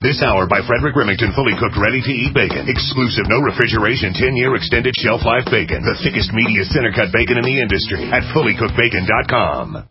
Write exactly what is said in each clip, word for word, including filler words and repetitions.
This hour by Frederick Remington, fully cooked, ready-to-eat bacon. Exclusive, no refrigeration, ten-year extended shelf life bacon. The thickest, meatiest center-cut bacon in the industry at fully cooked bacon dot com.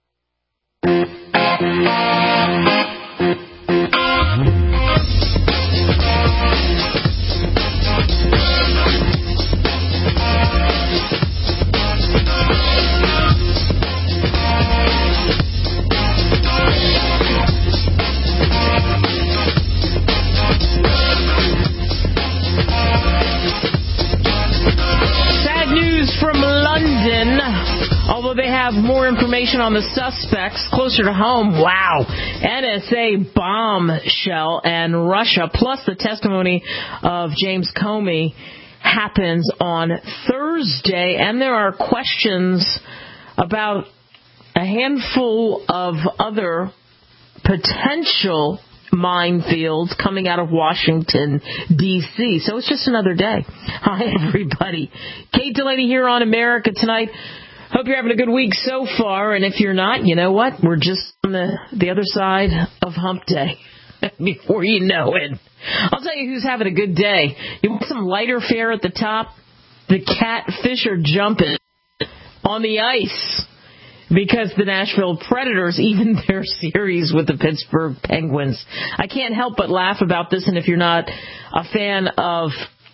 Although they have more information on the suspects closer to home, wow, N S A bombshell and Russia, plus the testimony of James Comey happens on Thursday, and there are questions about a handful of other potential minefields coming out of Washington, D C So it's just another day. Hi, everybody. Kate Delaney here on America Tonight. Hope you're having a good week so far, and if you're not, you know what? We're just on the, the other side of hump day before you know it. I'll tell you who's having a good day. You want some lighter fare at the top? The catfish are jumping on the ice because the Nashville Predators, even their series with the Pittsburgh Penguins. I can't help but laugh about this, and if you're not a fan of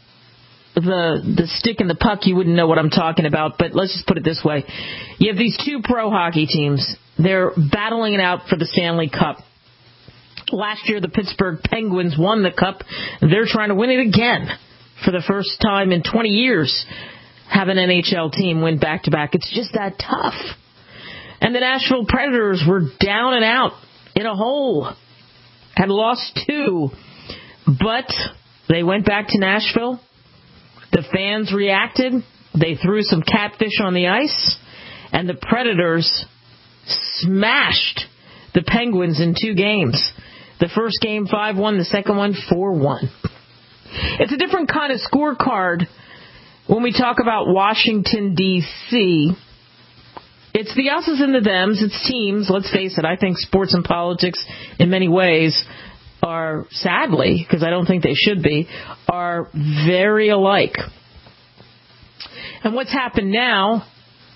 the the stick and the puck, you wouldn't know what I'm talking about, but let's just put it this way. You have these two pro hockey teams. They're battling it out for the Stanley Cup. Last year, the Pittsburgh Penguins won the Cup. They're trying to win it again for the first time in twenty years. Have an N H L team win back-to-back. It's just that tough. And the Nashville Predators were down and out in a hole. Had lost two. But they went back to Nashville. The fans reacted. They threw some catfish on the ice. And the Predators smashed the Penguins in two games. The first game five one, the second one four one. It's a different kind of scorecard when we talk about Washington, D C It's the us's and the them's. It's teams. Let's face it. I think sports and politics in many ways are, sadly, because I don't think they should be, are very alike. And what's happened now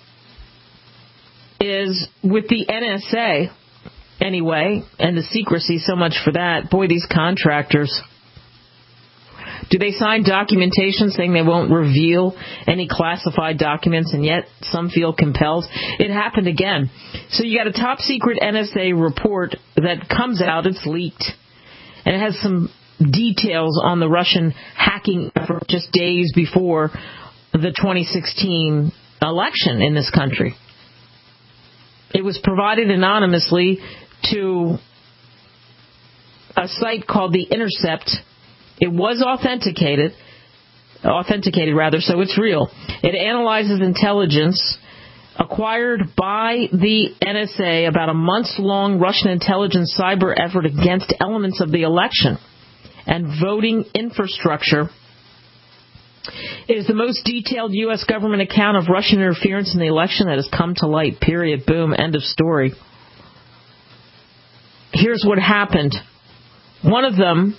is with the N S A, anyway, and the secrecy, so much for that. Boy, these contractors, do they sign documentation saying they won't reveal any classified documents, and yet some feel compelled? It happened again. So you got a top secret N S A report that comes out. It's leaked. And it has some details on the Russian hacking effort just days before the twenty sixteen election in this country. It was provided anonymously to a site called The Intercept. It was authenticated, authenticated rather, so it's real. It analyzes intelligence acquired by the N S A about a months-long Russian intelligence cyber effort against elements of the election and voting infrastructure. It is the most detailed U S government account of Russian interference in the election that has come to light, period, boom, end of story. Here's what happened. One of them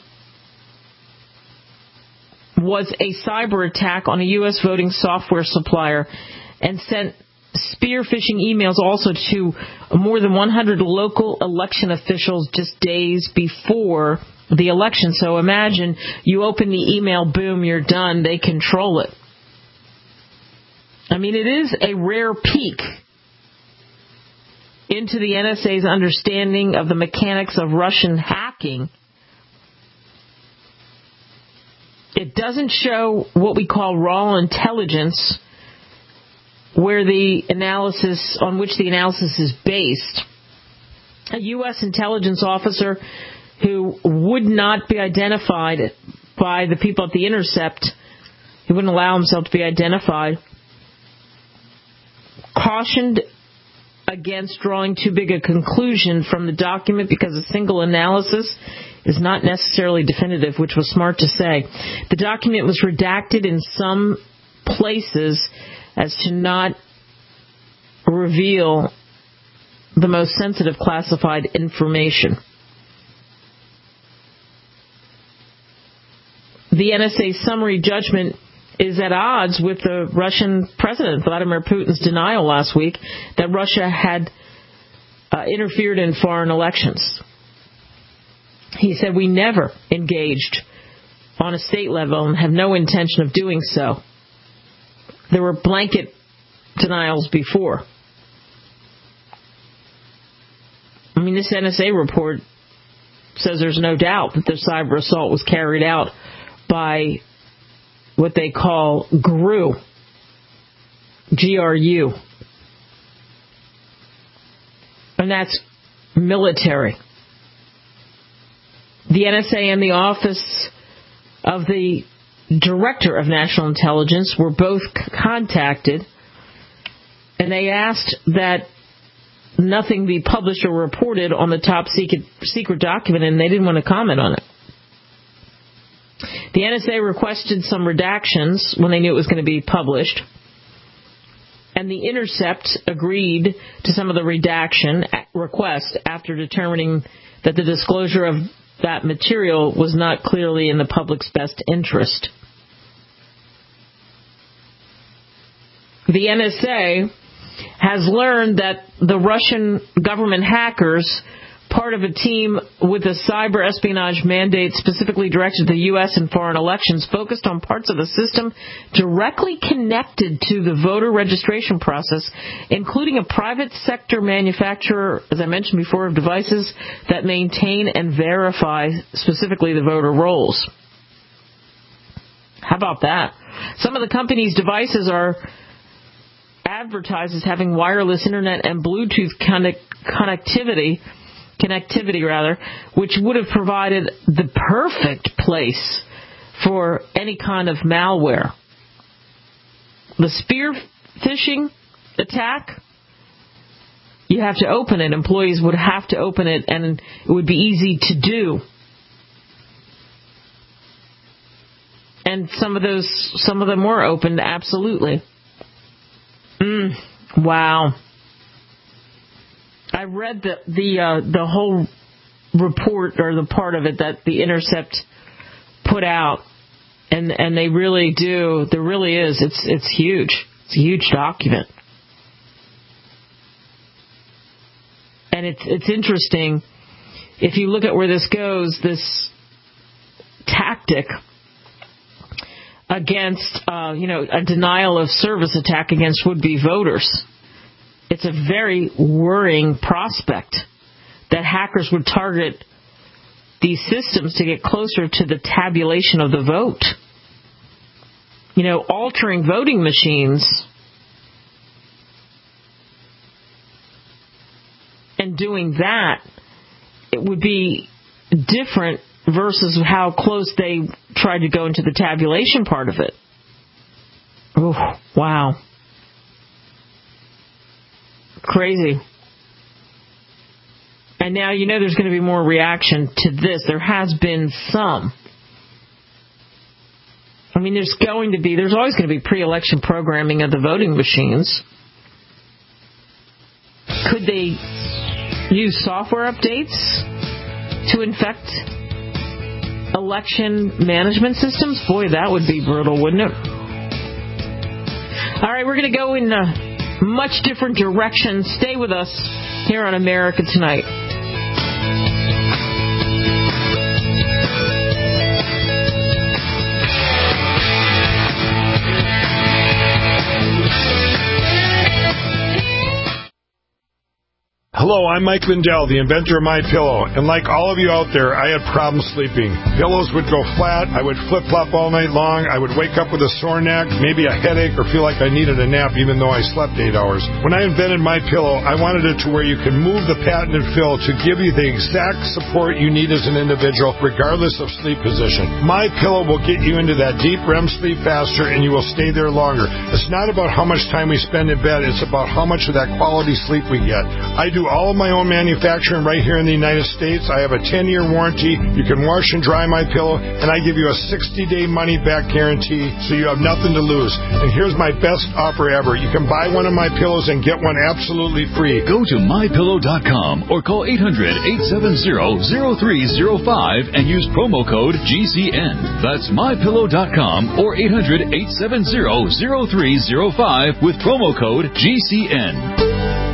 was a cyber attack on a U S voting software supplier and sent spear phishing emails also to more than one hundred local election officials just days before the election. So imagine you open the email, boom, you're done. They control it. I mean, it is a rare peek into the N S A's understanding of the mechanics of Russian hacking. It doesn't show what we call raw intelligence, where the analysis, on which the analysis is based. A U S intelligence officer who would not be identified by the people at The Intercept, he wouldn't allow himself to be identified, cautioned against drawing too big a conclusion from the document because a single analysis is not necessarily definitive, which was smart to say. The document was redacted in some places as to not reveal the most sensitive classified information. the N S A summary judgment is at odds with the Russian President Vladimir Putin's denial last week that Russia had uh, interfered in foreign elections. He said, we never engaged on a state level and have no intention of doing so. There were blanket denials before. I mean, this N S A report says there's no doubt that the cyber assault was carried out by what they call G R U. G R U. And that's military. The N S A and the Office of the Director of National Intelligence were both contacted, and they asked that nothing be published or reported on the top secret, secret document, and they didn't want to comment on it. The N S A requested some redactions when they knew it was going to be published, and The Intercept agreed to some of the redaction requests after determining that the disclosure of that material was not clearly in the public's best interest. The N S A has learned that the Russian government hackers, part of a team with a cyber espionage mandate specifically directed to the U S and foreign elections, focused on parts of the system directly connected to the voter registration process, including a private sector manufacturer, as I mentioned before, of devices that maintain and verify specifically the voter rolls. How about that? Some of the company's devices are advertised as having wireless internet and Bluetooth connect- connectivity connectivity rather, which would have provided the perfect place for any kind of malware. The spear phishing attack, you have to open it. Employees would have to open it, and it would be easy to do. And some of those, some of them were opened, absolutely. Mm, wow. I read the the uh, the whole report, or the part of it that The Intercept put out, and and they really do. There really is. It's it's huge. It's a huge document, and it's it's interesting if you look at where this goes. This tactic against, uh, you know, a denial of service attack against would-be voters. It's a very worrying prospect that hackers would target these systems to get closer to the tabulation of the vote. You know, altering voting machines and doing that, it would be different versus how close they tried to go into the tabulation part of it. Oh, wow. Crazy. And now you know there's going to be more reaction to this. There has been some. I mean, there's going to be, there's always going to be pre-election programming of the voting machines. Could they use software updates to infect election management systems? Boy, that would be brutal, wouldn't it? All right, we're going to go in a much different direction. Stay with us here on America Tonight. Hello, I'm Mike Lindell, the inventor of MyPillow, and like all of you out there, I had problems sleeping. Pillows would go flat, I would flip-flop all night long, I would wake up with a sore neck, maybe a headache, or feel like I needed a nap even though I slept eight hours. When I invented MyPillow, I wanted it to where you can move the patented fill to give you the exact support you need as an individual, regardless of sleep position. MyPillow will get you into that deep R E M sleep faster, and you will stay there longer. It's not about how much time we spend in bed, it's about how much of that quality sleep we get. I do all all of my own manufacturing right here in the United States. I have a ten-year warranty. You can wash and dry my pillow, and I give you a sixty-day money-back guarantee, so you have nothing to lose. And here's my best offer ever. You can buy one of my pillows and get one absolutely free. Go to my pillow dot com or call eight hundred, eight seven zero, zero three zero five and use promo code G C N. That's my pillow dot com or eight hundred, eight seven zero, zero three zero five with promo code G C N.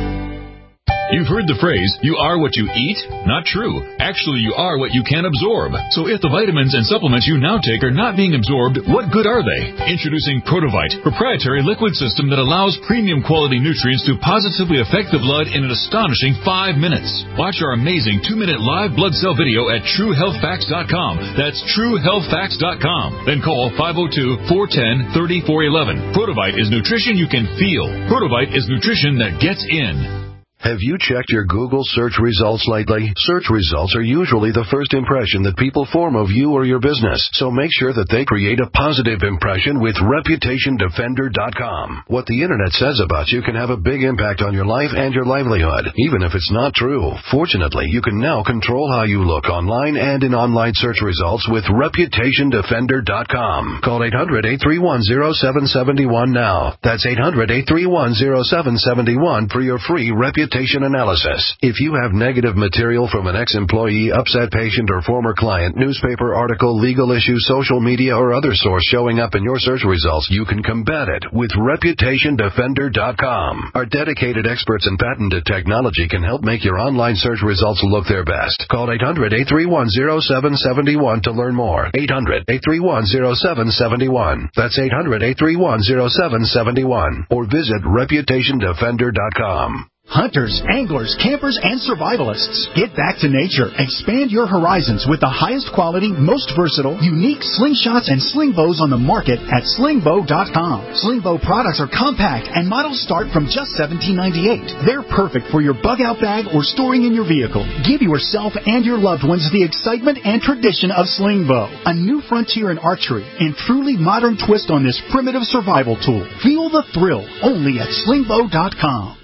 You've heard the phrase, you are what you eat? Not true. Actually, you are what you can absorb. So if the vitamins and supplements you now take are not being absorbed, what good are they? Introducing Protovite, proprietary liquid system that allows premium quality nutrients to positively affect the blood in an astonishing five minutes. Watch our amazing two-minute live blood cell video at true health facts dot com. That's true health facts dot com. Then call five oh two, four one zero, three four one one. Protovite is nutrition you can feel. Protovite is nutrition that gets in. Have you checked your Google search results lately? Search results are usually the first impression that people form of you or your business, so make sure that they create a positive impression with reputation defender dot com. What the Internet says about you can have a big impact on your life and your livelihood, even if it's not true. Fortunately, you can now control how you look online and in online search results with reputation defender dot com. Call eight hundred, eight three one, zero seven seven one now. That's eight hundred, eight three one, zero seven seven one for your free reputation analysis. If you have negative material from an ex-employee, upset patient, or former client, newspaper article, legal issue, social media, or other source showing up in your search results, you can combat it with reputation defender dot com. Our dedicated experts in patented technology can help make your online search results look their best. Call eight hundred, eight three one, zero seven seven one to learn more. eight hundred, eight three one, zero seven seven one. That's eight hundred, eight three one, zero seven seven one. Or visit reputation defender dot com. Hunters, anglers, campers, and survivalists, get back to nature. Expand your horizons with the highest quality, most versatile, unique slingshots and sling bows on the market at sling bow dot com. Sling bow products are compact and models start from just seventeen ninety-eight. They're perfect for your bug out bag or storing in your vehicle. Give yourself and your loved ones the excitement and tradition of sling bow, a new frontier in archery and truly modern twist on this primitive survival tool. Feel the thrill only at sling bow dot com.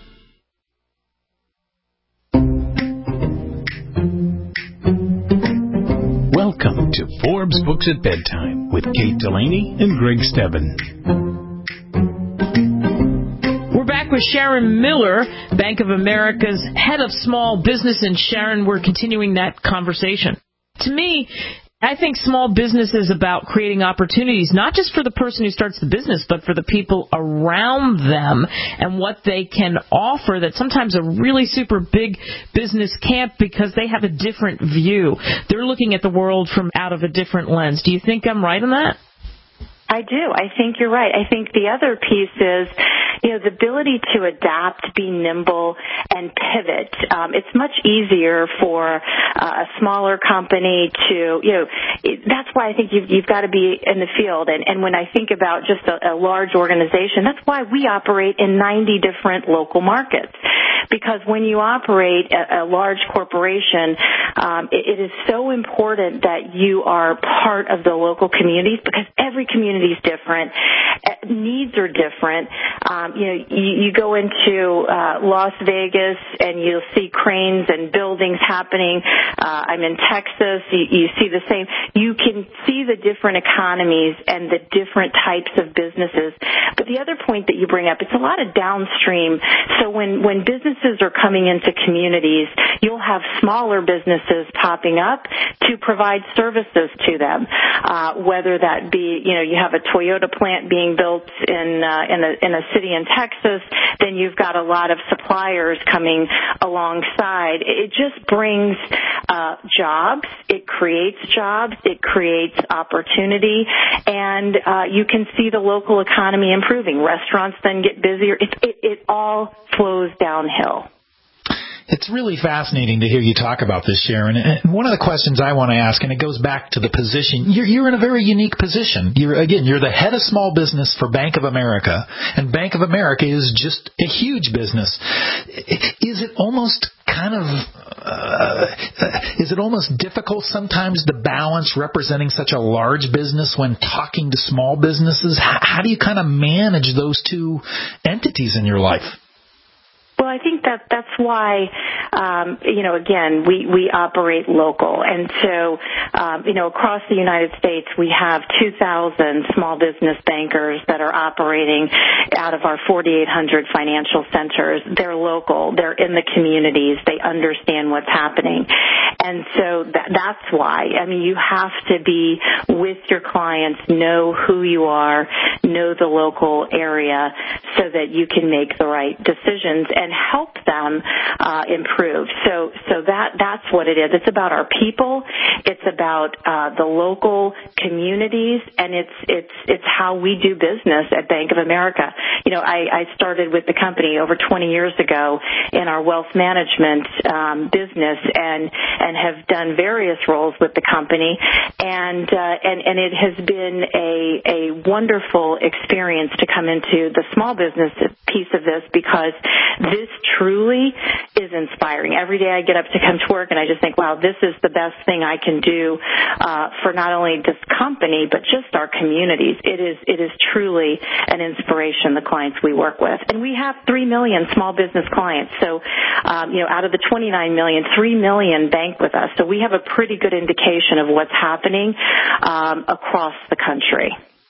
Welcome to Forbes Books at Bedtime with Kate Delaney and Greg Stebbin. We're back with Sharon Miller, Bank of America's head of small business. And Sharon, we're continuing that conversation. To me, I think small business is about creating opportunities, not just for the person who starts the business, but for the people around them and what they can offer that sometimes a really super big business can't because they have a different view. They're looking at the world from out of a different lens. Do you think I'm right on that? I do. I think you're right. I think the other piece is, you know, the ability to adapt, be nimble, and pivot. Um, it's much easier for uh, a smaller company to, you know, it, that's why I think you've, you've got to be in the field. And, and when I think about just a, a large organization, that's why we operate in ninety different local markets. Because when you operate a, a large corporation, um, it, it is so important that you are part of the local communities because every community is different. Needs are different. Um, you know, you, you go into uh, Las Vegas and you'll see cranes and buildings happening. Uh, I'm in Texas. You, you see the same. You can see the different economies and the different types of businesses. But the other point that you bring up, it's a lot of downstream. So when, when businesses are coming into communities, you'll have smaller businesses popping up to provide services to them, uh, whether that be, you know, you have a Toyota plant being built in uh, in a in a city in Texas, then you've got a lot of suppliers coming alongside. It just brings uh, jobs. It creates jobs. It creates opportunity, and uh, you can see the local economy improving. Restaurants then get busier. It it, it all flows downhill. It's really fascinating to hear you talk about this, Sharon. And one of the questions I want to ask, and it goes back to the position, you're, you're in a very unique position. You're, again, you're the head of small business for Bank of America, and Bank of America is just a huge business. Is it almost kind of, uh, is it almost difficult sometimes to balance representing such a large business when talking to small businesses? How, how do you kind of manage those two entities in your life? Well, I think that that's why, um, you know, again, we, we operate local. And so, um, you know, across the United States, we have two thousand small business bankers that are operating out of our forty-eight hundred financial centers. They're local. They're in the communities. They understand what's happening. And so that, that's why. I mean, you have to be with your clients, know who you are, know the local area so that you can make the right decisions and help them uh, improve. So, so that that's what it is. It's about our people. It's about uh, the local communities, and it's it's it's how we do business at Bank of America. You know, I, I started with the company over twenty years ago in our wealth management um, business, and and have done various roles with the company, and uh, and and it has been a a wonderful experience to come into the small business piece of this, because this truly is inspiring. Every day I get up to come to work and I just think, wow, this is the best thing I can do uh, for not only this company but just our communities. It is it is truly an inspiration, the clients we work with. And we have three million small business clients. So, um, you know, out of the twenty-nine million, three million bank with us. So we have a pretty good indication of what's happening um, across the country.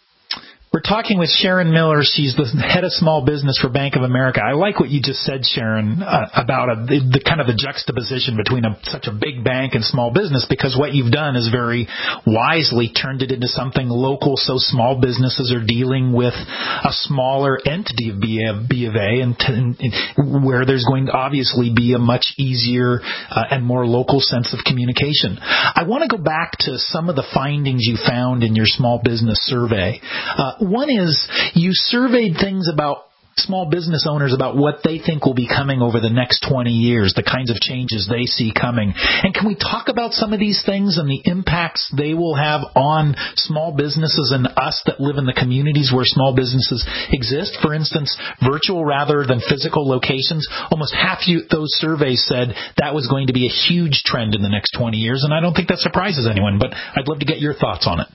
We're talking with Sharon Miller. She's the head of small business for Bank of America. I like what you just said, Sharon, uh, about a, the, the kind of the juxtaposition between a, such a big bank and small business, because what you've done is very wisely turned it into something local, so small businesses are dealing with a smaller entity of B of A, and, to, and where there's going to obviously be a much easier uh, and more local sense of communication. I want to go back to some of the findings you found in your small business survey. Uh, One is you surveyed things about small business owners about what they think will be coming over the next twenty years, the kinds of changes they see coming. And can we talk about some of these things and the impacts they will have on small businesses and us that live in the communities where small businesses exist? For instance, virtual rather than physical locations. Almost half you, those surveys said that was going to be a huge trend in the next twenty years, and I don't think that surprises anyone, but I'd love to get your thoughts on it.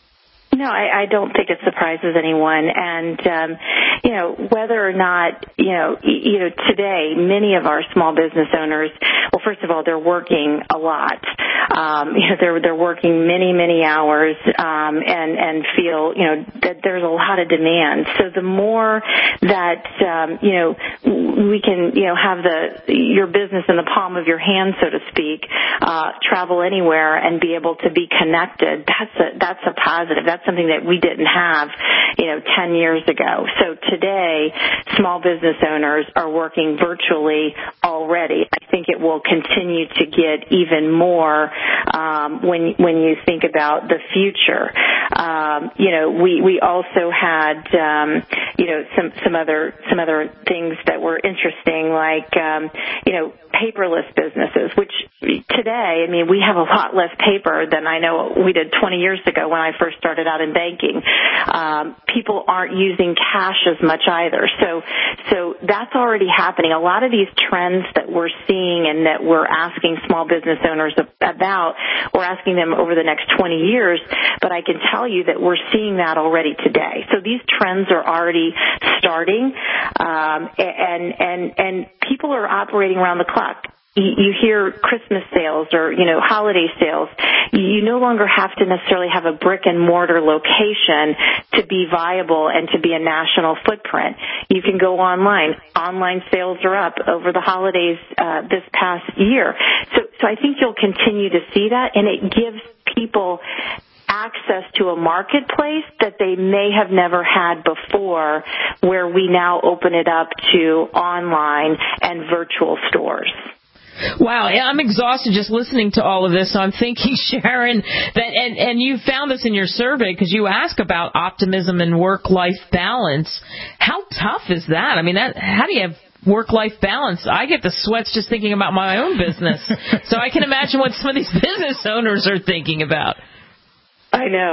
No, I, I don't think it surprises anyone. And, um, you know, whether or not, you know, you know, today, many of our small business owners, well, first of all, they're working a lot. Um, you know, they're, they're working many, many hours, um, and, and feel, you know, that there's a lot of demand. So the more that, um, you know, we can, you know, have the, your business in the palm of your hand, so to speak, uh, travel anywhere and be able to be connected, that's a, that's a positive. That's something that we didn't have, you know, ten years ago. So today, small business owners are working virtually already. I think it will continue to get even more um, when when you think about the future. Um, you know, we we also had um, you know some some other some other things that were interesting, like um, you know paperless businesses, which today, I mean, we have a lot less paper than I know we did twenty years ago when I first started out in banking. Um, people aren't using cash as much either. So, so that's already happening. A lot of these trends that we're seeing and that we're asking small business owners about, we're asking them over the next twenty years, but I can tell you that we're seeing that already today. So these trends are already starting, um, and, and, and people are operating around the clock. You hear Christmas sales or, you know, holiday sales. You no longer have to necessarily have a brick and mortar location to be viable and to be a national footprint. You can go online. Online sales are up over the holidays uh, this past year. So, so I think you'll continue to see that, and it gives people access to a marketplace that they may have never had before, where we now open it up to online and virtual stores. Wow, I'm exhausted just listening to all of this. So I'm thinking, Sharon, that and, and you found this in your survey because you ask about optimism and work-life balance. How tough is that? I mean, that, how do you have work-life balance? I get the sweats just thinking about my own business. So I can imagine what some of these business owners are thinking about. I know.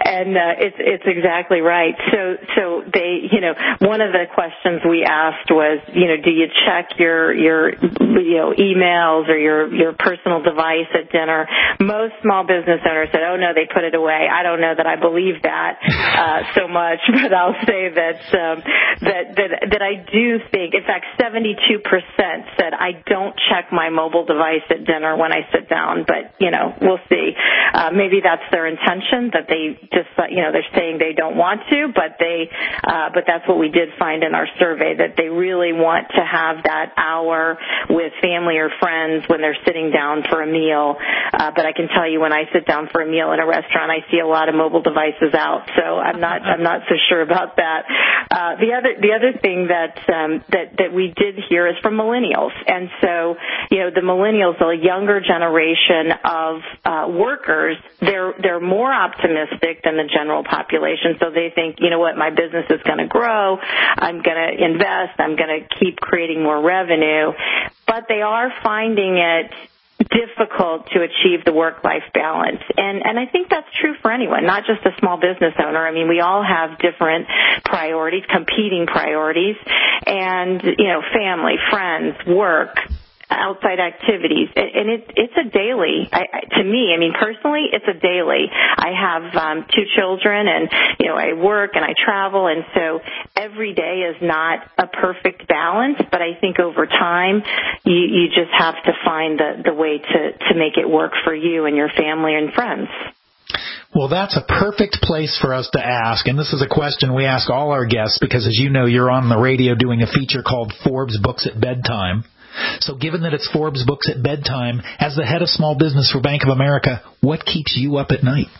and uh, it's it's exactly right. So so they, you know, one of the questions we asked was, you know, do you check your your you know emails or your your personal device at dinner? Most small business owners said, oh no, they put it away. I don't know that I believe that uh, so much, but I'll say that um, that that that I do think, in fact, seventy-two percent said I don't check my mobile device at dinner when I sit down, but you know, we'll see. Uh, maybe that's their intention, that they just, you know, they're saying they don't want to, but they, uh, but that's what we did find in our survey, that they really want to have that hour with family or friends when they're sitting down for a meal. Uh, but I can tell you, when I sit down for a meal in a restaurant, I see a lot of mobile devices out, so I'm not, I'm not so sure about that. Uh, the other, the other thing that, um, that, that we did hear is from millennials, and so, you know, the millennials, the younger generation of uh, workers, they're they're more optimistic than the general population. So they think, you know what, my business is going to grow, I'm going to invest, I'm going to keep creating more revenue. But they are finding it difficult to achieve the work-life balance. And and I think that's true for anyone, not just a small business owner. I mean, we all have different priorities, competing priorities, and, you know, family, friends, work, outside activities, and it, it's a daily. I, to me, I mean, personally, it's a daily. I have um, two children, and you know, I work and I travel, and so every day is not a perfect balance. But I think over time, you, you just have to find the, the way to to make it work for you and your family and friends. Well, that's a perfect place for us to ask, and this is a question we ask all our guests because, as you know, you're on the radio doing a feature called Forbes Books at Bedtime. So given that it's Forbes Books at Bedtime, as the head of small business for Bank of America, what keeps you up at night?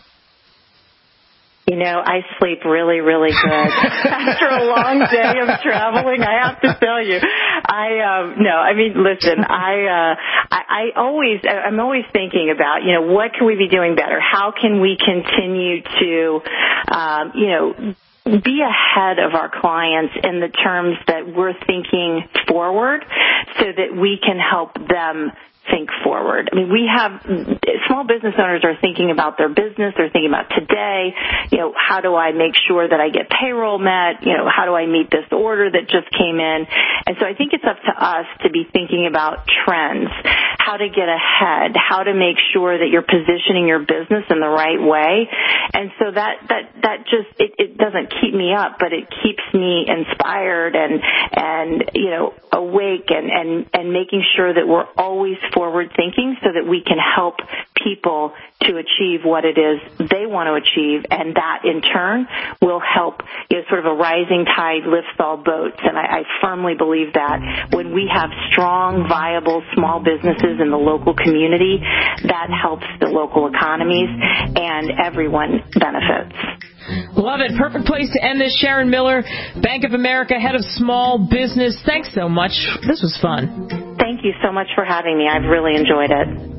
You know, I sleep really, really good after a long day of traveling. I have to tell you, I um, no, I mean, listen, I, uh, I, I always, I'm always thinking about, you know, what can we be doing better? How can we continue to, um, you know, be ahead of our clients in the terms that we're thinking forward, so that we can help them think forward. I mean, we have small business owners are thinking about their business. They're thinking about today. You know, how do I make sure that I get payroll met? You know, how do I meet this order that just came in? And so I think it's up to us to be thinking about trends, how to get ahead, how to make sure that you're positioning your business in the right way. And so that that that just it, it doesn't keep me up, but it keeps me inspired and and you know awake and and and making sure that we're always forward thinking, so that we can help people to achieve what it is they want to achieve, and that in turn will help, you know, sort of a rising tide lifts all boats. And I, I firmly believe that when we have strong, viable small businesses in the local community, that helps the local economies, and everyone benefits. Love it. Perfect place to end this. Sharon Miller, Bank of America, head of small business. Thanks so much. This was fun. Thank you so much for having me. I've really enjoyed it.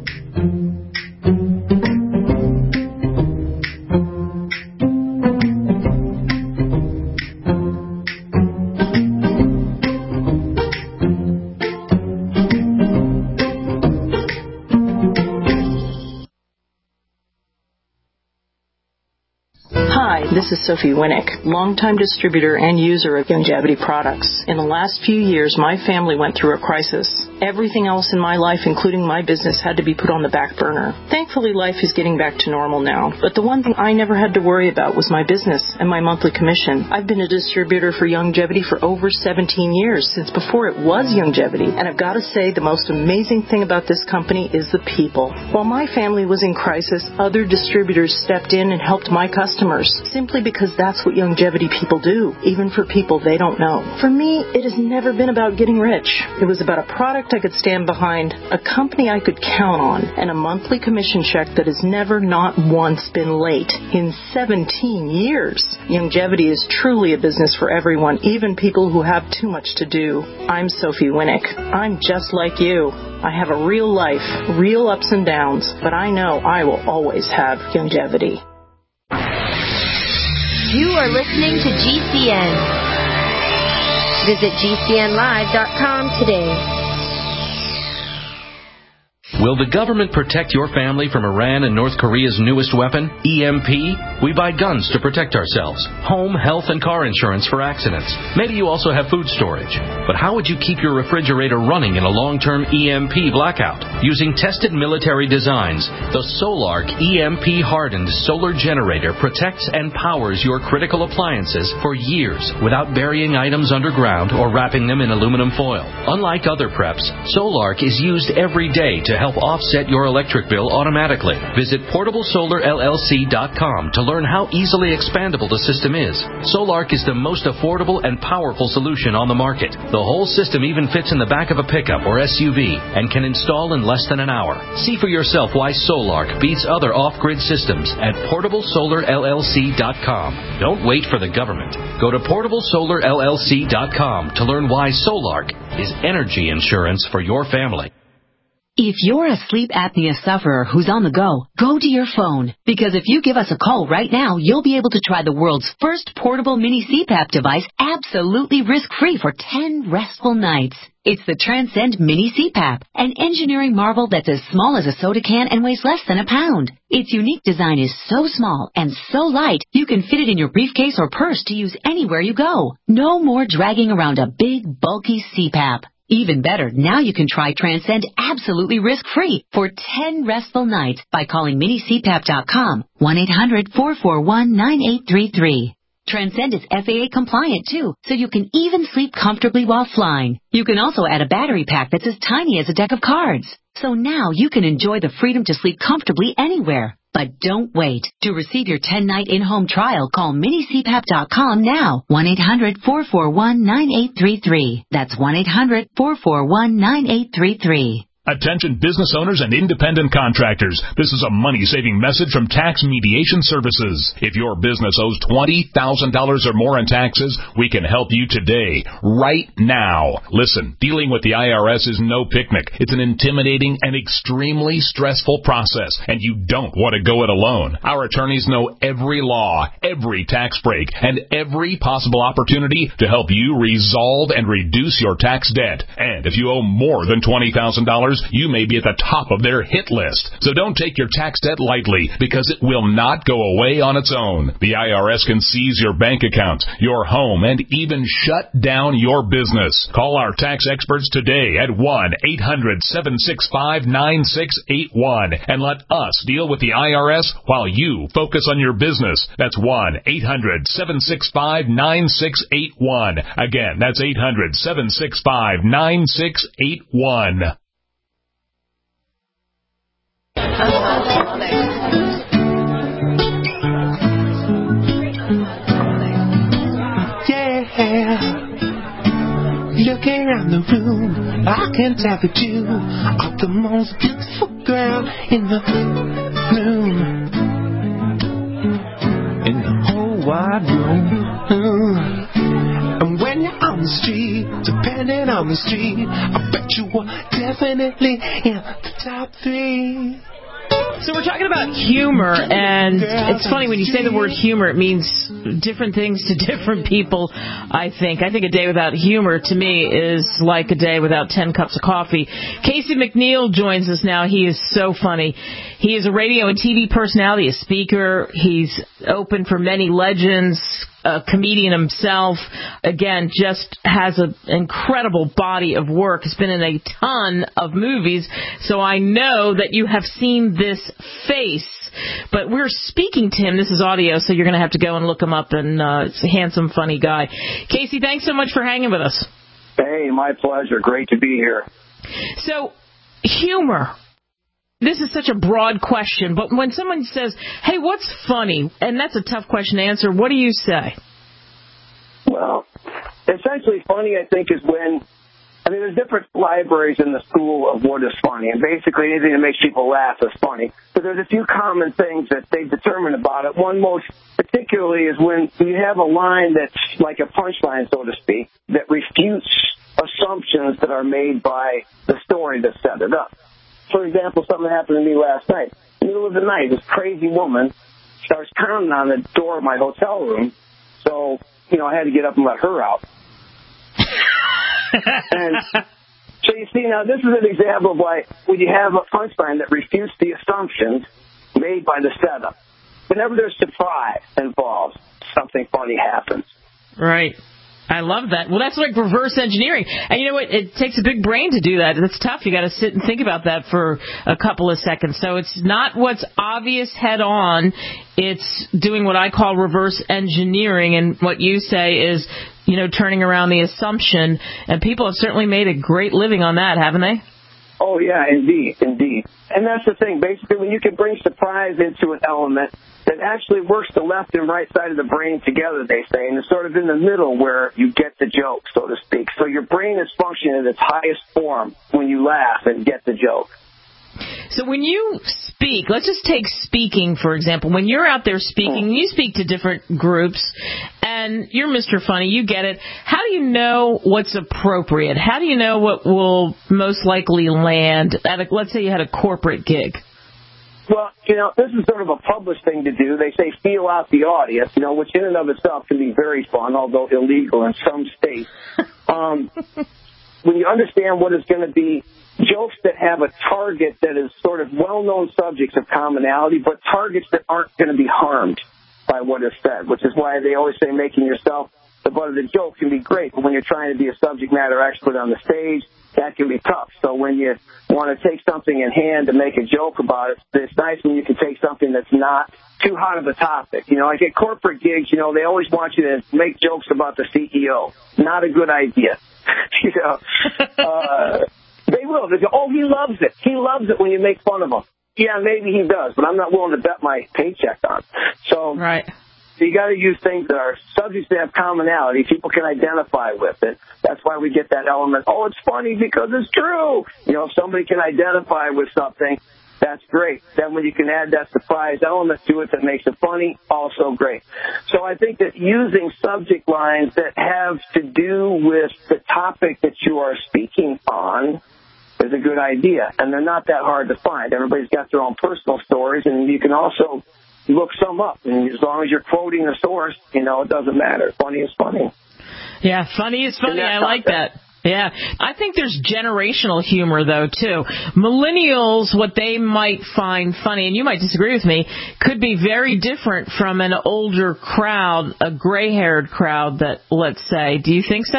This is Sophie Winnick, longtime distributor and user of Youngevity products. In the last few years, my family went through a crisis. Everything else in my life, including my business, had to be put on the back burner. Thankfully, life is getting back to normal now. But the one thing I never had to worry about was my business and my monthly commission. I've been a distributor for Youngevity for over seventeen years, since before it was Youngevity. And I've got to say, the most amazing thing about this company is the people. While my family was in crisis, other distributors stepped in and helped my customers, simply because that's what Youngevity people do, even for people they don't know. For me, it has never been about getting rich. It was about a product I could stand behind, a company I could count on, and a monthly commission check that has never, not once, been late in seventeen years. Youngevity is truly a business for everyone, even people who have too much to do. I'm Sophie Winnick. I'm just like you. I have a real life, real ups and downs, but I know I will always have Youngevity. You are listening to G C N. Visit G C N live dot com today. Will the government protect your family from Iran and North Korea's newest weapon, E M P? We buy guns to protect ourselves, home, health, and car insurance for accidents. Maybe you also have food storage. But how would you keep your refrigerator running in a long-term E M P blackout? Using tested military designs, the Solark E M P-hardened solar generator protects and powers your critical appliances for years without burying items underground or wrapping them in aluminum foil. Unlike other preps, Solark is used every day to help offset your electric bill automatically. Visit portable solar L L C dot com to learn how easily expandable the system is. Solark is the most affordable and powerful solution on the market. The whole system even fits in the back of a pickup or S U V and can install in less than an hour. See for yourself why Solark beats other off-grid systems at portable solar L L C dot com. Don't wait for the government. Go to portable solar L L C dot com to learn why Solark is energy insurance for your family. If you're a sleep apnea sufferer who's on the go, go to your phone. Because if you give us a call right now, you'll be able to try the world's first portable mini C PAP device absolutely risk-free for ten restful nights. It's the Transcend Mini C PAP, an engineering marvel that's as small as a soda can and weighs less than a pound. Its unique design is so small and so light, you can fit it in your briefcase or purse to use anywhere you go. No more dragging around a big, bulky C PAP. Even better, now you can try Transcend absolutely risk-free for ten restful nights by calling mini C PAP dot com, one eight hundred four four one nine eight three three. Transcend is F A A compliant too, so you can even sleep comfortably while flying. You can also add a battery pack that's as tiny as a deck of cards. So now you can enjoy the freedom to sleep comfortably anywhere. But don't wait. To receive your ten-night in-home trial, call mini C PAP dot com now, one eight hundred four four one nine eight three three. That's one eight hundred four four one nine eight three three. Attention business owners and independent contractors. This is a money-saving message from Tax Mediation Services. If your business owes twenty thousand dollars or more in taxes, we can help you today, right now. Listen, dealing with the I R S is no picnic. It's an intimidating and extremely stressful process, and you don't want to go it alone. Our attorneys know every law, every tax break, and every possible opportunity to help you resolve and reduce your tax debt. And if you owe more than twenty thousand dollars, you may be at the top of their hit list. So don't take your tax debt lightly, because it will not go away on its own. The I R S can seize your bank account, your home, and even shut down your business. Call our tax experts today at one eight hundred seven six five nine six eight one and let us deal with the I R S while you focus on your business. That's one eight hundred seven six five nine six eight one. Again, that's eight hundred seven six five nine six eight one. Yeah, looking around the room, I can tell that you are the most beautiful girl in the room, in the whole wide room. And when you're on the street, depending on the street, I bet you were definitely in the top three. So we're talking about humor, and it's funny when you say the word humor, it means different things to different people, I think. I think a day without humor, to me, is like a day without ten cups of coffee. Casey McNeil joins us now. He is so funny. He is a radio and T V personality, a speaker. He's open for many legends, a comedian himself. Again, just has an incredible body of work. Has been in a ton of movies, so I know that you have seen this face. But we're speaking to him. This is audio, so you're going to have to go and look him up. And uh, it's a handsome, funny guy. Casey, thanks so much for hanging with us. Hey, my pleasure. Great to be here. So, humor. This is such a broad question, but when someone says, hey, what's funny? And that's a tough question to answer. What do you say? Well, essentially funny, I think, is when, I mean, there's different libraries in the school of what is funny, and basically anything that makes people laugh is funny. But there's a few common things that they've determined about it. One most particularly is when you have a line that's like a punchline, so to speak, that refutes assumptions that are made by the story that set it up. For example, something happened to me last night. In the middle of the night, this crazy woman starts pounding on the door of my hotel room. So, you know, I had to get up and let her out. and So you see, now this is an example of why when you have a punchline that refutes the assumptions made by the setup, whenever there's surprise involved, something funny happens. Right. I love that. Well, that's like reverse engineering. And you know what? It takes a big brain to do that. It's tough. You got to sit and think about that for a couple of seconds. So it's not what's obvious head on. It's doing what I call reverse engineering. And what you say is, you know, turning around the assumption. And people have certainly made a great living on that, haven't they? Oh, yeah, indeed, indeed. And that's the thing. Basically, when you can bring surprise into an element that actually works the left and right side of the brain together, they say, and it's sort of in the middle where you get the joke, so to speak. So your brain is functioning at its highest form when you laugh and get the joke. So when you speak, let's just take speaking, for example. When you're out there speaking, you speak to different groups, and you're Mister Funny, you get it. How do you know what's appropriate? How do you know what will most likely land at a, let's say you had a corporate gig? Well, you know, this is sort of a published thing to do. They say feel out the audience, you know, which in and of itself can be very fun, although illegal in some states. Um, when you understand what is going to be jokes that have a target that is sort of well-known subjects of commonality, but targets that aren't going to be harmed by what is said, which is why they always say making yourself the butt of the joke can be great, but when you're trying to be a subject matter expert on the stage, that can be tough. So when you want to take something in hand to make a joke about it, it's nice when you can take something that's not too hot of a topic. You know, like at corporate gigs, you know, they always want you to make jokes about the C E O. Not a good idea. you know, uh, they will. They go, oh, he loves it. He loves it when you make fun of him. Yeah, maybe he does, but I'm not willing to bet my paycheck on. So, right. So you got to use things that are subjects that have commonality. People can identify with it. That's why we get that element. Oh, it's funny because it's true. You know, if somebody can identify with something, that's great. Then when you can add that surprise element to it that makes it funny, also great. So I think that using subject lines that have to do with the topic that you are speaking on is a good idea. And they're not that hard to find. Everybody's got their own personal stories, and you can also look some up. And as long as you're quoting the source, you know, it doesn't matter. Funny is funny. Yeah, funny is funny. I like that. Yeah. I think there's generational humor, though, too. Millennials, what they might find funny, and you might disagree with me, could be very different from an older crowd, a gray-haired crowd that, let's say. Do you think so?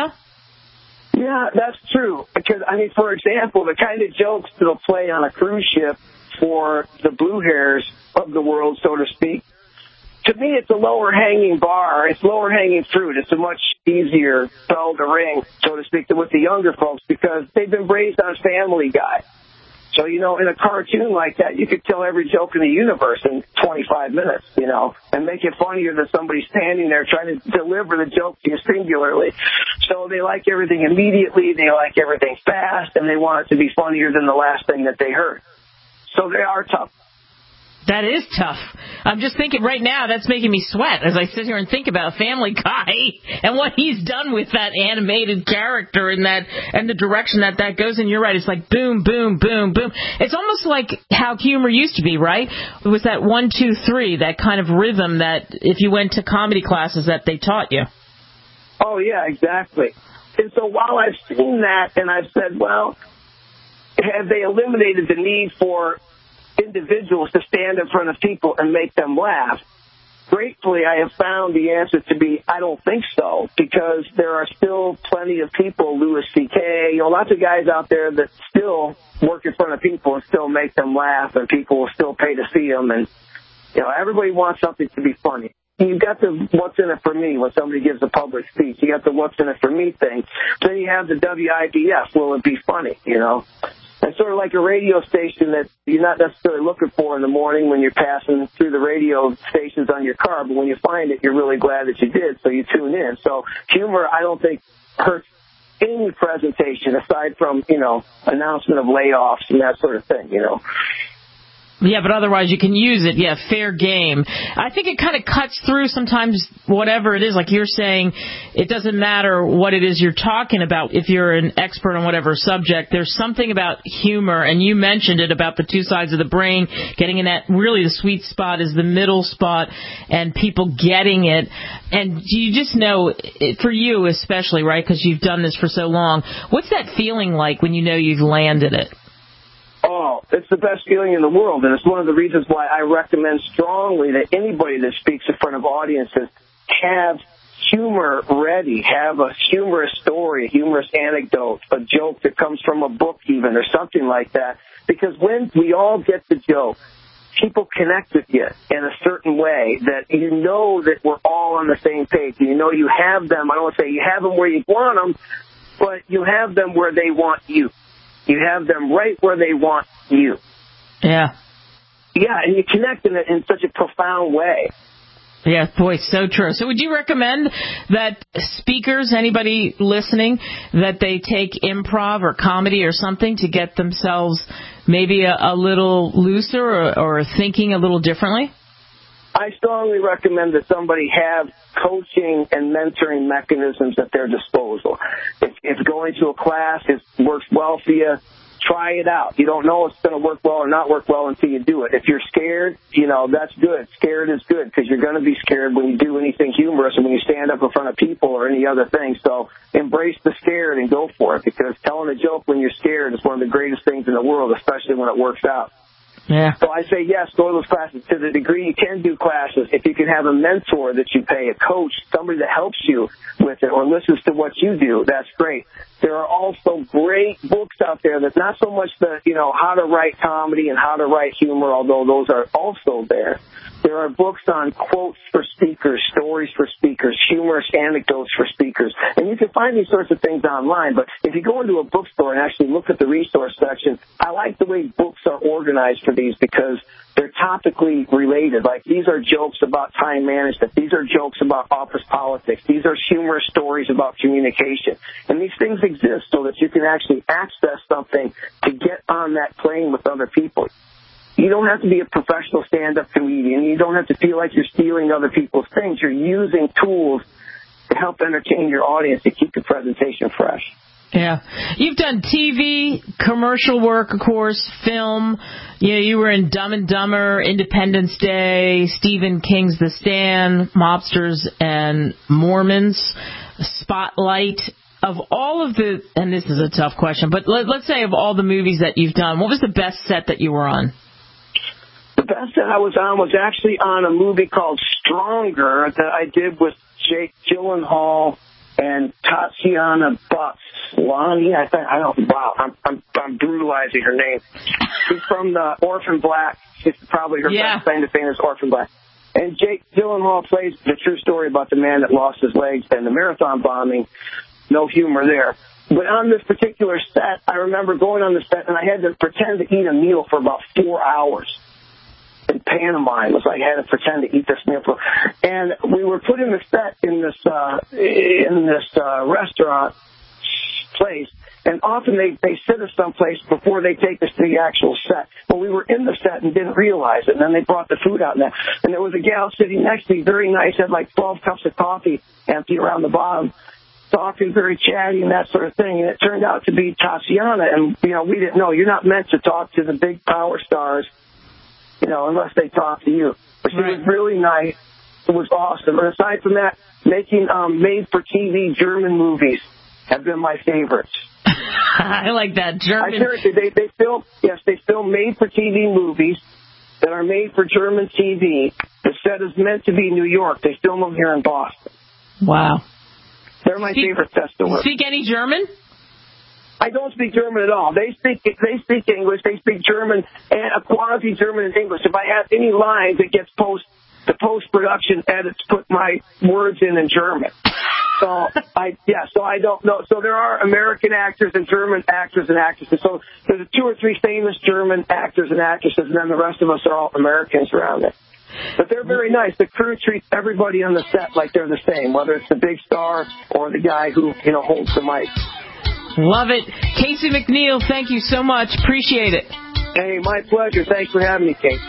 Yeah, that's true. Because, I mean, for example, the kind of jokes that'll play on a cruise ship for the blue hairs of the world, so to speak, to me, it's a lower-hanging bar. It's lower-hanging fruit. It's a much easier bell to ring, so to speak, than with the younger folks because they've been raised on Family Guy. So, you know, in a cartoon like that, you could tell every joke in the universe in twenty-five minutes, you know, and make it funnier than somebody standing there trying to deliver the joke to you singularly. So they like everything immediately, they like everything fast, and they want it to be funnier than the last thing that they heard. So they are tough. That is tough. I'm just thinking right now, that's making me sweat as I sit here and think about Family Guy and what he's done with that animated character and that and the direction that that goes. And you're right, it's like boom, boom, boom, boom. It's almost like how humor used to be, right? It was that one, two, three, that kind of rhythm that if you went to comedy classes that they taught you. Oh, yeah, exactly. And so while I've seen that and I've said, well, have they eliminated the need for individuals to stand in front of people and make them laugh? Gratefully, I have found the answer to be, I don't think so, because there are still plenty of people, Louis C K, you know, lots of guys out there that still work in front of people and still make them laugh, and people will still pay to see them, and, you know, everybody wants something to be funny. You've got the what's in it for me when somebody gives a public speech. You got the what's in it for me thing. Then you have the W I B F, will it be funny, you know? It's sort of like a radio station that you're not necessarily looking for in the morning when you're passing through the radio stations on your car, but when you find it, you're really glad that you did, so you tune in. So humor, I don't think, hurts any presentation aside from, you know, announcement of layoffs and that sort of thing, you know. Yeah, but otherwise you can use it. Yeah, fair game. I think it kind of cuts through sometimes whatever it is. Like you're saying, it doesn't matter what it is you're talking about. If you're an expert on whatever subject, there's something about humor, and you mentioned it about the two sides of the brain, getting in that, really the sweet spot is the middle spot, and people getting it. And you just know, for you especially, right, because you've done this for so long, what's that feeling like when you know you've landed it? Oh, it's the best feeling in the world, and it's one of the reasons why I recommend strongly that anybody that speaks in front of audiences have humor ready, have a humorous story, a humorous anecdote, a joke that comes from a book even, or something like that. Because when we all get the joke, people connect with you in a certain way that you know that we're all on the same page. You know you have them, I don't want to say you have them where you want them, but you have them where they want you. You have them right where they want you. Yeah. Yeah, and you connect in, it in such a profound way. Yeah, boy, so true. So would you recommend that speakers, anybody listening, that they take improv or comedy or something to get themselves maybe a, a little looser or, or thinking a little differently? I strongly recommend that somebody have coaching and mentoring mechanisms at their disposal. If, if going to a class is, works well for you, try it out. You don't know if it's going to work well or not work well until you do it. If you're scared, you know, that's good. Scared is good because you're going to be scared when you do anything humorous and when you stand up in front of people or any other thing. So embrace the scared and go for it, because telling a joke when you're scared is one of the greatest things in the world, especially when it works out. Yeah. So I say, yes, go to those classes. To the degree you can do classes, if you can have a mentor that you pay, a coach, somebody that helps you with it or listens to what you do, that's great. There are also great books out there that's not so much the, you know, how to write comedy and how to write humor, although those are also there. There are books on quotes for speakers, stories for speakers, humorous anecdotes for speakers. And you can find these sorts of things online. But if you go into a bookstore and actually look at the resource section, I like the way books are organized for these because they're topically related. Like, these are jokes about time management. These are jokes about office politics. These are humorous stories about communication. And these things exist so that you can actually access something to get on that plane with other people. You don't have to be a professional stand-up comedian. You don't have to feel like you're stealing other people's things. You're using tools to help entertain your audience to keep your presentation fresh. Yeah. You've done T V, commercial work, of course, film. You know, you were in Dumb and Dumber, Independence Day, Stephen King's The Stand, Mobsters and Mormons, Spotlight. Of all of the, and this is a tough question, but let, let's say of all the movies that you've done, what was the best set that you were on? The best that I was on was actually on a movie called Stronger that I did with Jake Gyllenhaal and Tatiana Maslany. I think I don't. Wow, I'm I'm, I'm brutalizing her name. She's from the Orphan Black. She's probably her yeah. best claim to fame is Orphan Black. And Jake Gyllenhaal plays the true story about the man that lost his legs in the marathon bombing. No humor there. But on this particular set, I remember going on the set and I had to pretend to eat a meal for about four hours. In Panama, it was like I had to pretend to eat this meal for, and we were put in the set in this uh, in this uh, restaurant place, and often they they sit us someplace before they take us to the actual set. But we were in the set and didn't realize it, and then they brought the food out, and, that, and there was a gal sitting next to me, very nice, had like twelve cups of coffee empty around the bottom, talking very chatty and that sort of thing, and it turned out to be Tatiana, and you know we didn't know. You're not meant to talk to the big power stars, you know, unless they talk to you. But she right. was really nice. It was awesome. And aside from that, making um, made-for-T V German movies have been my favorites. I like that. German. I seriously, they, they film, yes, they film made-for-T V movies that are made for German T V. The set is meant to be New York. They film them here in Boston. Wow. They're my speak, favorite sets to work. Speak any German? I don't speak German at all. They speak they speak English. They speak German and a quality German and English. If I have any lines that gets post the post production edits put my words in in German. So I yeah. So I don't know. So there are American actors and German actors and actresses. So there's two or three famous German actors and actresses, and then the rest of us are all Americans around it. But they're very nice. The crew treats everybody on the set like they're the same, whether it's the big star or the guy who you know holds the mic. Love it. Casey McNeil, thank you so much. Appreciate it. Hey, my pleasure. Thanks for having me, Kate.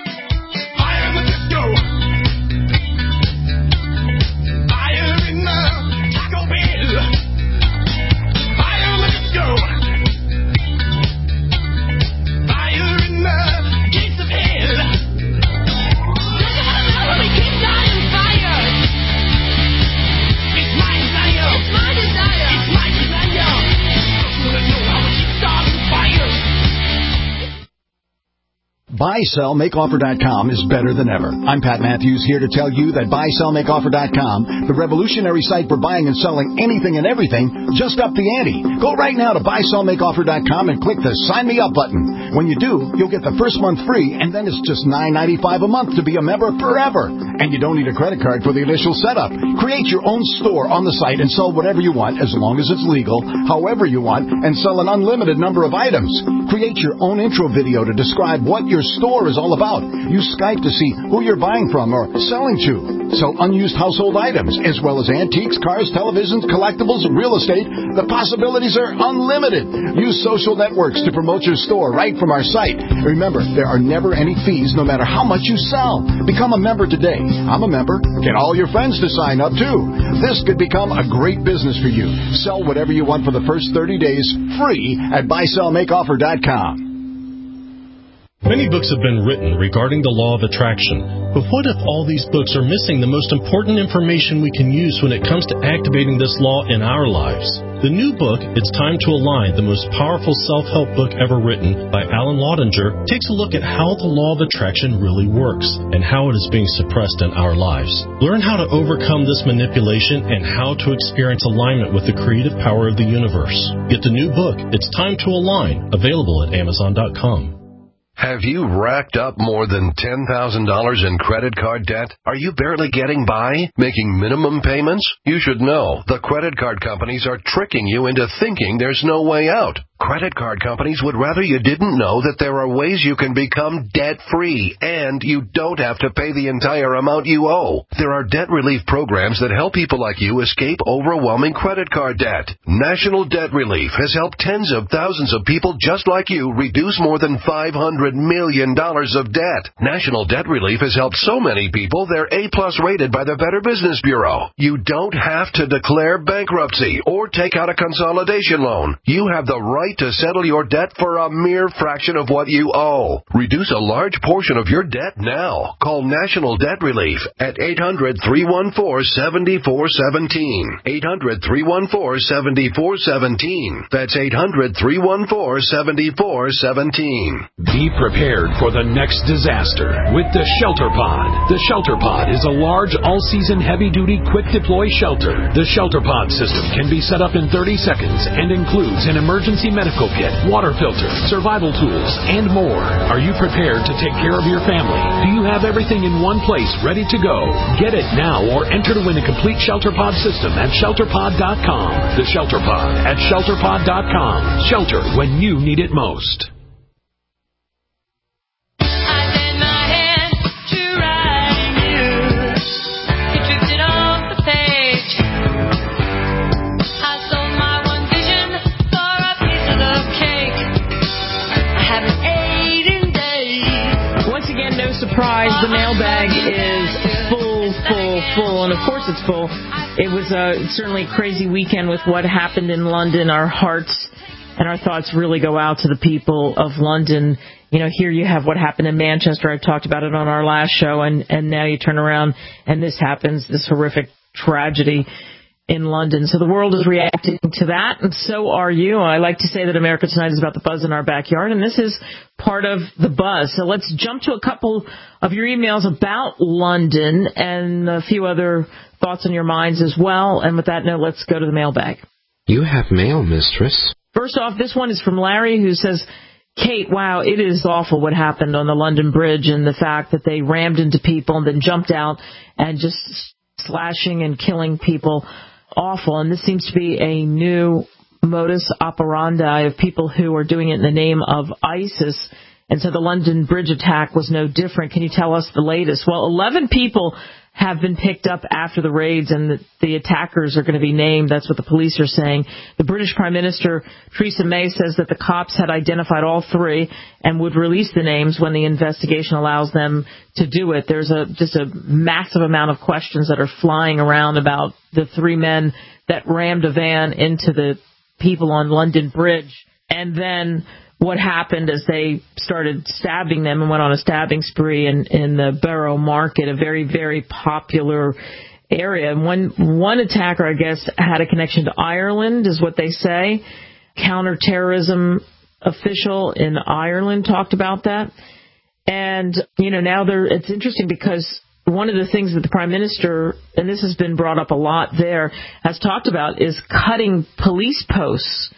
buy sell make offer dot com is better than ever. I'm Pat Matthews here to tell you that buy sell make offer dot com, the revolutionary site for buying and selling anything and everything, just upped the ante. Go right now to buy sell make offer dot com and click the Sign Me Up button. When you do, you'll get the first month free, and then it's just nine ninety-five a month to be a member forever. And you don't need a credit card for the initial setup. Create your own store on the site and sell whatever you want, as long as it's legal, however you want, and sell an unlimited number of items. Create your own intro video to describe what your store is all about. Use Skype to see who you're buying from or selling to. Sell unused household items, as well as antiques, cars, televisions, collectibles, and real estate. The possibilities are unlimited. Use social networks to promote your store right from our site. Remember, there are never any fees, no matter how much you sell. Become a member today. I'm a member. Get all your friends to sign up, too. This could become a great business for you. Sell whatever you want for the first thirty days, free at buy sell make offer dot com. Many books have been written regarding the law of attraction, but what if all these books are missing the most important information we can use when it comes to activating this law in our lives? The new book, It's Time to Align, the most powerful self-help book ever written by Alan Laudinger, takes a look at how the law of attraction really works and how it is being suppressed in our lives. Learn how to overcome this manipulation and how to experience alignment with the creative power of the universe. Get the new book, It's Time to Align, available at amazon dot com. Have you racked up more than ten thousand dollars in credit card debt? Are you barely getting by, making minimum payments? You should know the credit card companies are tricking you into thinking there's no way out. Credit card companies would rather you didn't know that there are ways you can become debt-free, and you don't have to pay the entire amount you owe. There are debt relief programs that help people like you escape overwhelming credit card debt. National Debt Relief has helped tens of thousands of people just like you reduce more than five hundred million dollars of debt. National Debt Relief has helped so many people they're A-plus rated by the Better Business Bureau. You don't have to declare bankruptcy or take out a consolidation loan. You have the right to settle your debt for a mere fraction of what you owe. Reduce a large portion of your debt now. Call National Debt Relief at eight hundred, three one four, seven four one seven. eight hundred, three one four, seven four one seven. That's eight hundred, three one four, seven four one seven. Be prepared for the next disaster with the Shelter Pod. The Shelter Pod is a large, all-season, heavy-duty, quick-deploy shelter. The Shelter Pod system can be set up in thirty seconds and includes an emergency medical kit, water filter, survival tools, and more. Are you prepared to take care of your family? Do you have everything in one place ready to go? Get it now or enter to win a complete Shelter Pod system at shelter pod dot com. The Shelter Pod at shelter pod dot com. Shelter when you need it most. Surprise, the mailbag is full, full, full, and of course it's full. It was a certainly crazy weekend with what happened in London. Our hearts and our thoughts really go out to the people of London. You know, here you have what happened in Manchester. I talked about it on our last show, and, and now you turn around and this happens, this horrific tragedy in London. So the world is reacting to that, and so are you. I like to say that America Tonight is about the buzz in our backyard, and this is part of the buzz. So let's jump to a couple of your emails about London and a few other thoughts on your minds as well. And with that note, let's go to the mailbag. You have mail, mistress. First off, this one is from Larry, who says, Kate, wow, it is awful what happened on the London Bridge and the fact that they rammed into people and then jumped out and just slashing and killing people. Awful, and this seems to be a new modus operandi of people who are doing it in the name of ISIS, and so the London Bridge attack was no different. Can you tell us the latest? Well, eleven people have been picked up after the raids, and the, the attackers are going to be named. That's what the police are saying. The British Prime Minister, Theresa May, says that the cops had identified all three and would release the names when the investigation allows them to do it. There's a just a massive amount of questions that are flying around about the three men that rammed a van into the people on London Bridge, and then what happened as they started stabbing them and went on a stabbing spree in, in the Borough Market, a very, very popular area. And one, one attacker, I guess, had a connection to Ireland, is what they say. Counterterrorism official in Ireland talked about that. And, you know, now they're, it's interesting because one of the things that the Prime Minister, and this has been brought up a lot there, has talked about is cutting police posts.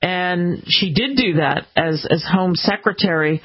And she did do that as, as Home Secretary,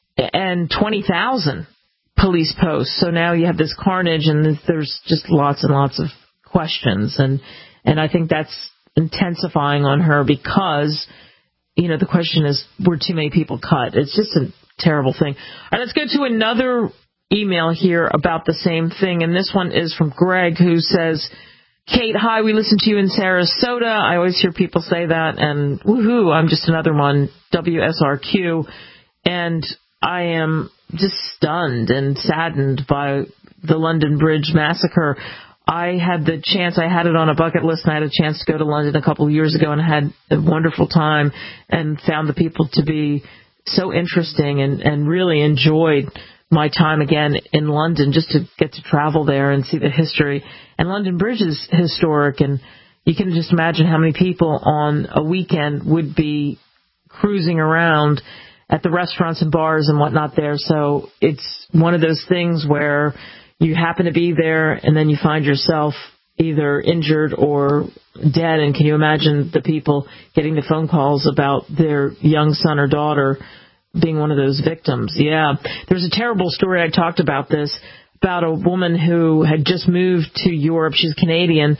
and twenty thousand police posts. So now you have this carnage, and there's just lots and lots of questions. And, and I think that's intensifying on her because, you know, the question is, were too many people cut? It's just a terrible thing. All right, let's go to another email here about the same thing. And this one is from Greg, who says, Kate, hi, we listen to you in Sarasota. I always hear people say that, and woohoo, I'm just another one, W S R Q. And I am just stunned and saddened by the London Bridge massacre. I had the chance, I had it on a bucket list, and I had a chance to go to London a couple of years ago and had a wonderful time and found the people to be so interesting and, and really enjoyed my time again in London, just to get to travel there and see the history. And London Bridge is historic, and you can just imagine how many people on a weekend would be cruising around at the restaurants and bars and whatnot there. So it's one of those things where you happen to be there and then you find yourself either injured or dead. And can you imagine the people getting the phone calls about their young son or daughter being one of those victims? Yeah. There's a terrible story, I talked about this, about a woman who had just moved to Europe. She's Canadian,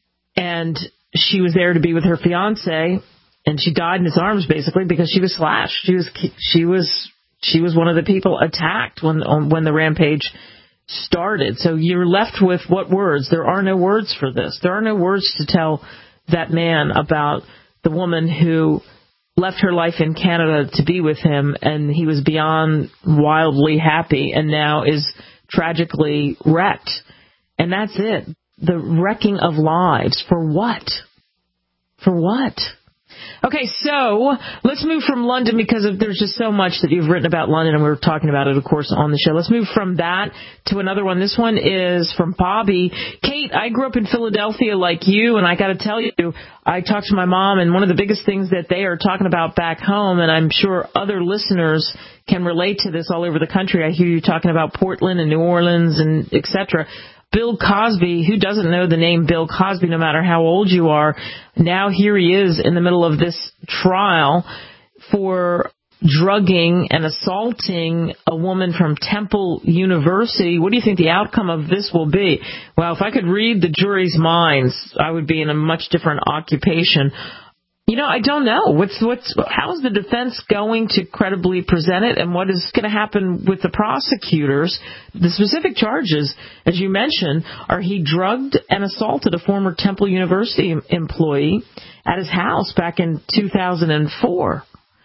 and she was there to be with her fiance, and she died in his arms basically because she was slashed. She was she was she was one of the people attacked when when the rampage started. So you're left with what words? There are no words for this. There are no words to tell that man about the woman who left her life in Canada to be with him, and he was beyond wildly happy, and now is tragically wrecked. And that's it. The wrecking of lives. For what? For what? Okay, so let's move from London, because of, there's just so much that you've written about London, and we were talking about it, of course, on the show. Let's move from that to another one. This one is from Bobby. Kate, I grew up in Philadelphia like you, and I got to tell you, I talked to my mom, and one of the biggest things that they are talking about back home, and I'm sure other listeners can relate to this all over the country. I hear you talking about Portland and New Orleans and et cetera. Bill Cosby, who doesn't know the name Bill Cosby, no matter how old you are? Now here he is in the middle of this trial for drugging and assaulting a woman from Temple University. What do you think the outcome of this will be? Well, if I could read the jury's minds, I would be in a much different occupation. You know, I don't know. What's what's how is the defense going to credibly present it, and what is going to happen with the prosecutors? The specific charges, as you mentioned, are he drugged and assaulted a former Temple University employee at his house back in two thousand four.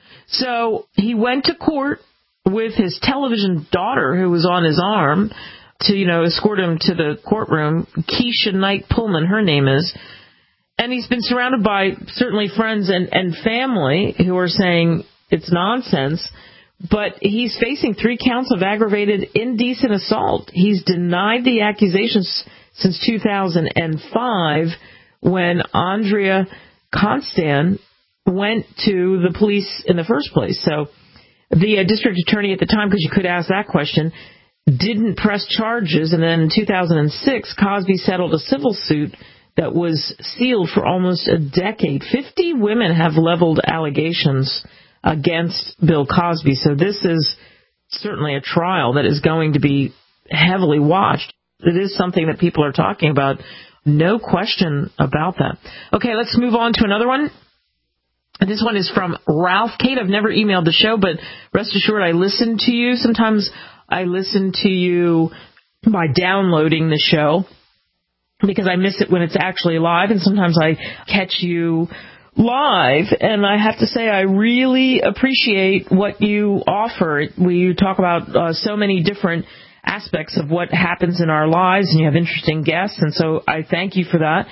So he went to court with his television daughter, who was on his arm, to, you know, escort him to the courtroom. Keisha Knight Pullman, her name is. And he's been surrounded by certainly friends and, and family who are saying it's nonsense. But he's facing three counts of aggravated indecent assault. He's denied the accusations since two thousand five, when Andrea Constan went to the police in the first place. So the uh, district attorney at the time, because you could ask that question, didn't press charges. And then in two thousand six, Cosby settled a civil suit that was sealed for almost a decade. Fifty women have leveled allegations against Bill Cosby. So this is certainly a trial that is going to be heavily watched. It is something that people are talking about. No question about that. Okay, let's move on to another one. This one is from Ralph. Kate, I've never emailed the show, but rest assured I listen to you. Sometimes I listen to you by downloading the show, because I miss it when it's actually live, and sometimes I catch you live, and I have to say I really appreciate what you offer. We talk about uh, so many different aspects of what happens in our lives, and you have interesting guests, and so I thank you for that.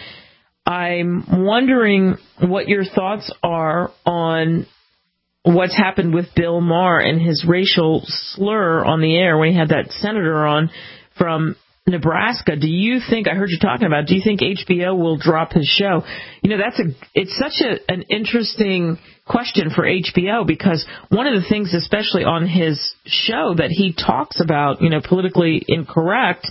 I'm wondering what your thoughts are on what's happened with Bill Maher and his racial slur on the air when he had that senator on from Nebraska. Do you think, I heard you talking about, do you think H B O will drop his show? You know, that's a, it's such a, an interesting question for H B O, because one of the things, especially on his show, that he talks about, you know, politically incorrect,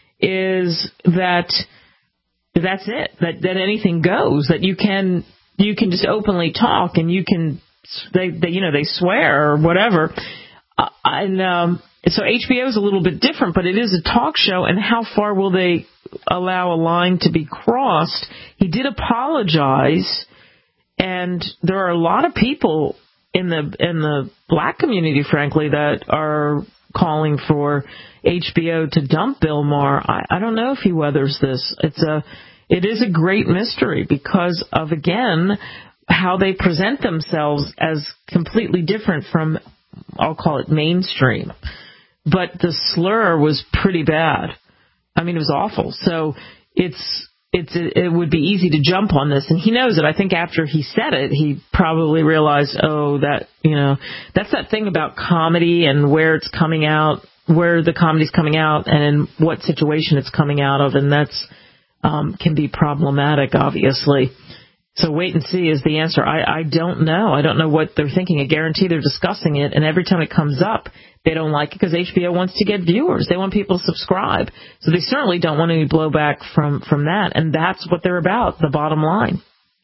is that that's it, that, that anything goes, that you can, you can just openly talk, and you can, they, they you know, they swear or whatever. Uh, and, um, So H B O is a little bit different, but it is a talk show, and how far will they allow a line to be crossed? He did apologize, and there are a lot of people in the in the black community, frankly, that are calling for H B O to dump Bill Maher. I, I don't know if he weathers this. It's a it is a great mystery because of, again, how they present themselves as completely different from, I'll call it, mainstream. But the slur was pretty bad. I mean, it was awful. So it's it's it would be easy to jump on this, and he knows it. I think after he said it, he probably realized, oh, that, you know, that's that thing about comedy and where it's coming out, where the comedy's coming out, and in what situation it's coming out of, and that's um, can be problematic, obviously. So wait and see is the answer. I, I don't know. I don't know what they're thinking. I guarantee they're discussing it, and every time it comes up, they don't like it because H B O wants to get viewers. They want people to subscribe. So they certainly don't want any blowback from, from that, and that's what they're about, the bottom line.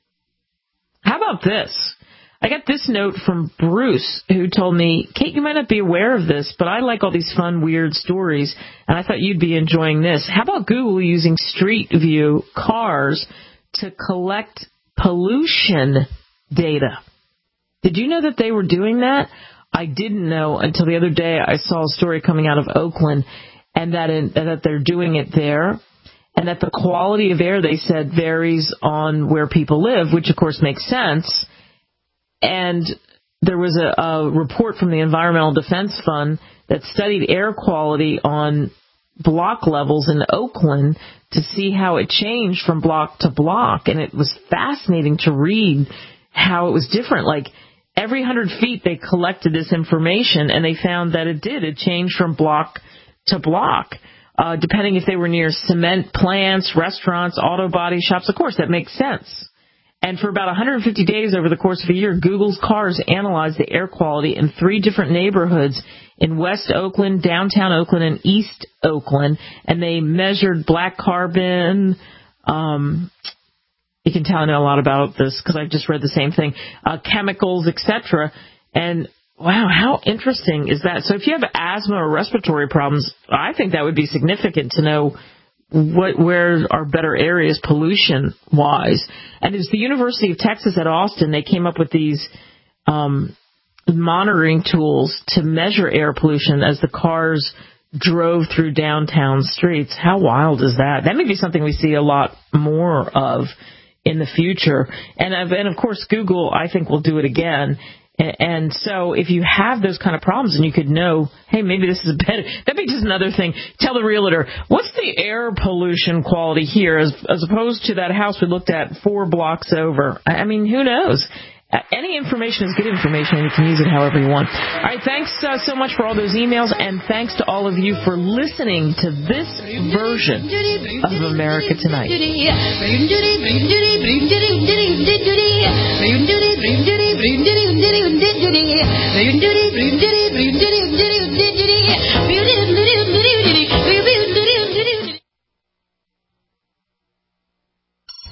How about this? I got this note from Bruce, who told me, Kate, you might not be aware of this, but I like all these fun, weird stories, and I thought you'd be enjoying this. How about Google using Street View cars to collect pollution data? Did you know that they were doing that? I didn't know until the other day. I saw a story coming out of Oakland, and that in, that they're doing it there, and that the quality of air, they said, varies on where people live, which of course makes sense. And there was a, a report from the Environmental Defense Fund that studied air quality on block levels in Oakland to see how it changed from block to block, and it was fascinating to read how it was different. Like, every hundred feet they collected this information, and they found that it did. It changed from block to block, uh, depending if they were near cement plants, restaurants, auto body shops. Of course, that makes sense. And for about one hundred fifty days over the course of a year, Google's cars analyzed the air quality in three different neighborhoods in West Oakland, downtown Oakland, and East Oakland. And they measured black carbon. Um, you can tell I know a lot about this because I've just read the same thing. Uh, chemicals, et cetera. And wow, how interesting is that? So if you have asthma or respiratory problems, I think that would be significant to know what, where are better areas pollution-wise. And it's the University of Texas at Austin. They came up with these um, monitoring tools to measure air pollution as the cars drove through downtown streets. How wild is that? That may be something we see a lot more of in the future. And, and of course, Google, I think, will do it again. And so if you have those kind of problems and you could know, hey, maybe this is better, that'd be just another thing. Tell the realtor, what's the air pollution quality here as, as opposed to that house we looked at four blocks over? I mean, who knows? Any information is good information, and you can use it however you want. All right, thanks uh, so much for all those emails, and thanks to all of you for listening to this version of America Tonight.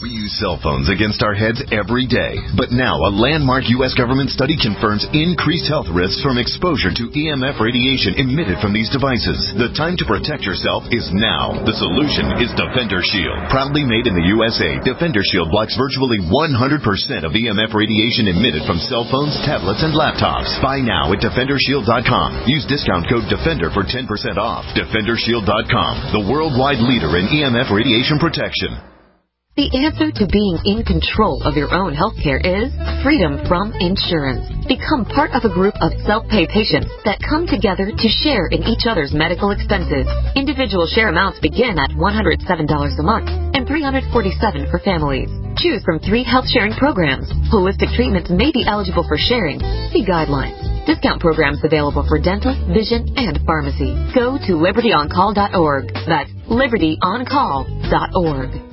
We use cell phones against our heads every day. But now, a landmark U S government study confirms increased health risks from exposure to E M F radiation emitted from these devices. The time to protect yourself is now. The solution is Defender Shield. Proudly made in the U S A, Defender Shield blocks virtually one hundred percent of E M F radiation emitted from cell phones, tablets, and laptops. Buy now at Defender Shield dot com. Use discount code DEFENDER for ten percent off. Defender Shield dot com, the worldwide leader in E M F radiation protection. The answer to being in control of your own healthcare is freedom from insurance. Become part of a group of self-pay patients that come together to share in each other's medical expenses. Individual share amounts begin at one hundred seven dollars a month and three hundred forty-seven dollars for families. Choose from three health sharing programs. Holistic treatments may be eligible for sharing. See guidelines. Discount programs available for dental, vision, and pharmacy. Go to liberty on call dot org. That's liberty on call dot org.